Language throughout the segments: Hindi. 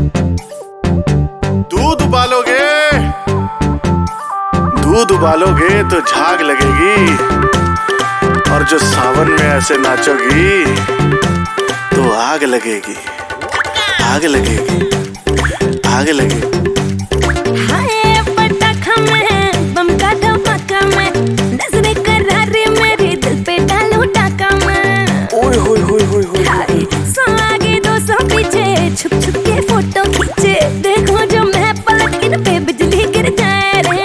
दूध उबालोगे तो झाग लगेगी, और जो सावन में ऐसे नाचोगी तो आग लगेगी, आग लगेगी, आग लगेगी। हाय पटाखा में बम का धमाका में, नजरें करारी मेरे दिल पे डालो टाका में। ओए होए होए होए होए। हाय 100 आगे 200 पीछे, छुप छुप के फोटो खींचे, देखो जो मैं पलट इन पे बिजली गिर जाए रे।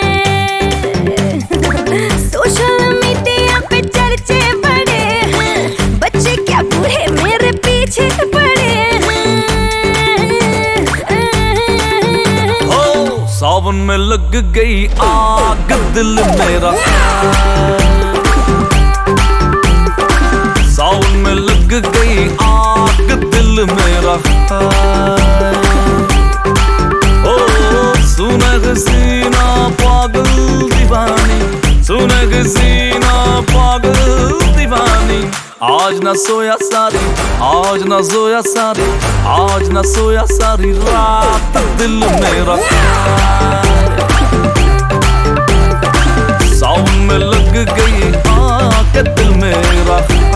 सोशल मीडिया पे चर्चे बड़े हैं, बच्चे क्या बूढ़े मेरे पीछे पड़े हैं। हो सावन में लग गई आग दिल मेरा, सावन में लग गई आग दिल मेरा। ओ सुनग सीना पागल दीवानी, सुनग सीना पागल दीवानी। आज न सोया सारी, आज न सोया सारी, आज न सोया सारी रात दिल मेरा। सावन में लग गई आग दिल मेरा।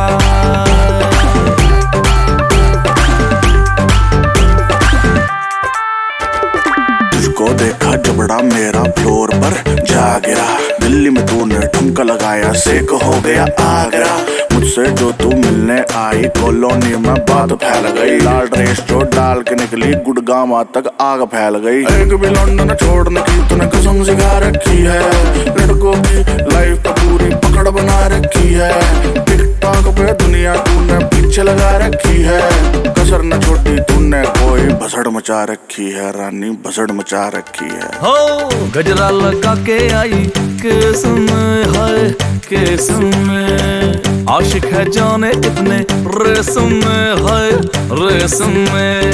तुझको देखा जबड़ा मेरा फ्लोर पर जा गिरा, दिल्ली में तूने ठुमका लगाया सेक हो गया आगरा। मुझसे जो तू मिलने आई कॉलोनी में बात फैल गई, लाल ड्रेस जो डाल के निकली गुड़गांव तक आग फैल गई। एक भी लौंडा छोड़ने की तूने कसम सिखा रखी है, लड़कों की लाइफ तो पूरी पकड़ बना रखी है। टिकटॉक पे दुनिया तूने पीछे लगा रखी है, कसर न छोटी तूने कोई भसड़ मचा रखी है, रानी भसड़ मचा रखी है। हो गजरा लगा के आई केस में, है केस में। आशिक है जाने कितने रेसम में, है रेसम में।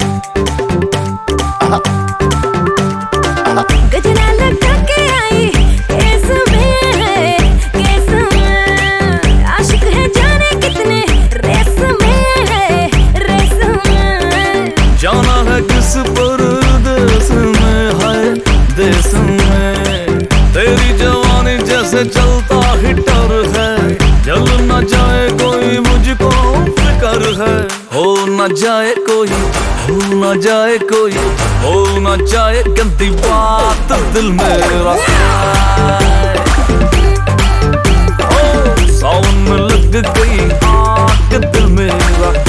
गजरा लगा के आई केस में, है केस में। आशिक है जाने कितने रेस में, है रेस में। जाना है किस परदेस में, है देश में। तेरी जवानी जैसे चलता हिटर है, जल न जाए कोई मुझको फिक्र है। हो न जाए कोई, हो न जाए कोई, हो न जाए गंदी बात दिल मेरा। ओ सावन में लग गई आग दिल मेरा।